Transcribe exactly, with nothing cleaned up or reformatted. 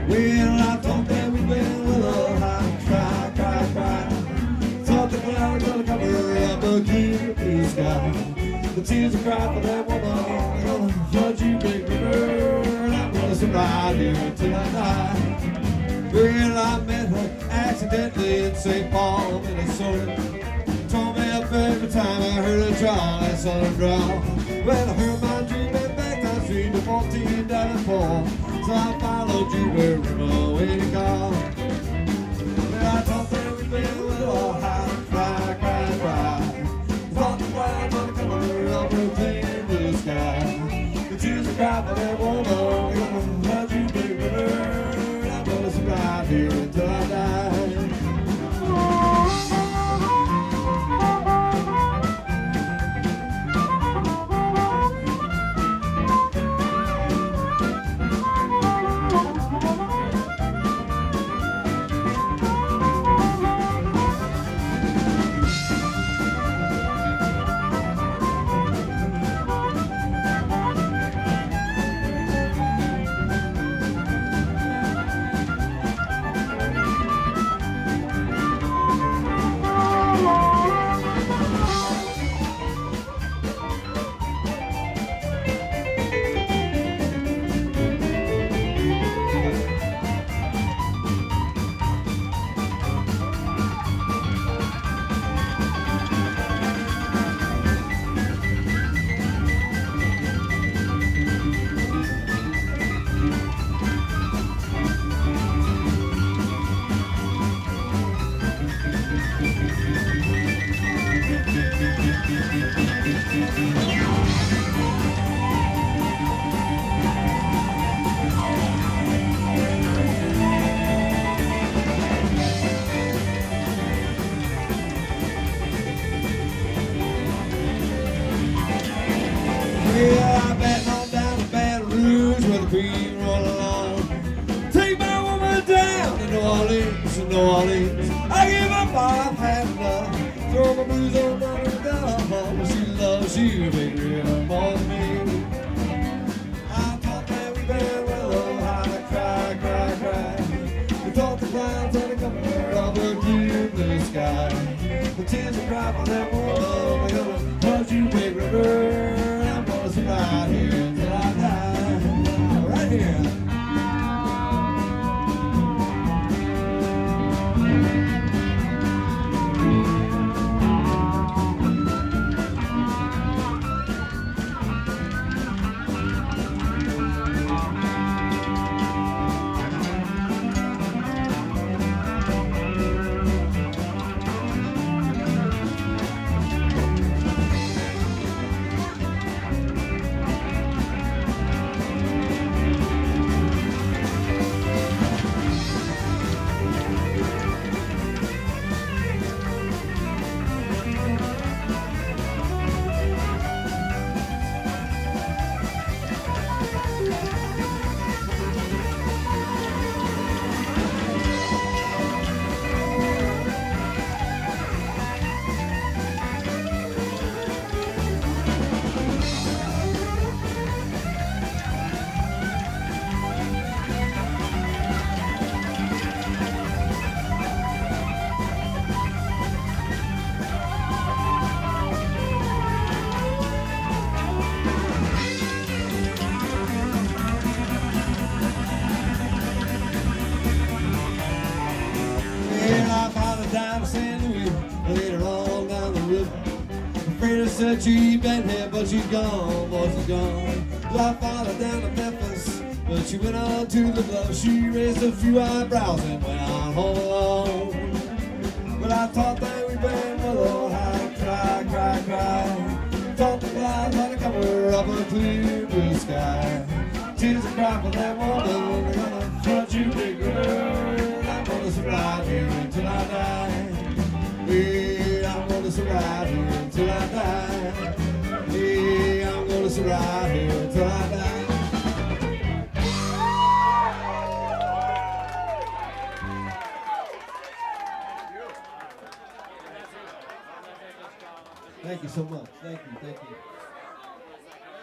Well, I thought that we'd been with a high, cry, cry, cry. Thought the clouds gonna cover up a clear blue sky. The tears are cry for that woman. I'm gonna flood you, big river. I'm gonna survive here until I die. Well, I met her accidentally in Saint Paul, Minnesota. Told me up every time I heard her draw that southern drawl. Well, I heard my dream went back down street to fourteen down and four. So I followed you wherever way to go. Well, I thought that we'd been with a high, cry, cry, cry. Thought the clouds on the cover of a clear blue sky. The tears are cry for that woman. They're gonna flood you, big river. I'm gonna survive here until I die. Yeah, I'm batting on down to Baton Rouge where the Queen roll along. Take my woman down to New Orleans, to New Orleans. I give up all I've had enough. Throw my blues on down and down. She loves you, big river, more than me. I thought that we'd been with a high, cry, cry, cry. We thought the clouds had a cover of a clear blue sky. The tears are cry for that woman. They're gonna flood you, big river. Right here until I die. Right here. Down to Saint Louis, later on down the river. Afraid I said she'd been here, but she's gone, boy, she's gone. Well, I followed down to Memphis, but she went on to the bluff. She raised a few eyebrows and went on home alone. But I thought that we'd been with a high, cry, cry, cry. Thought the clouds had a cover of a clear blue sky. Tears are cry for that woman. They're gonna flood you, big girl. I'm gonna survive here until I die. Yeah, I'm gonna survive here until I die. Yeah, I'm gonna survive here until I die. Thank you so much. Thank you, thank you.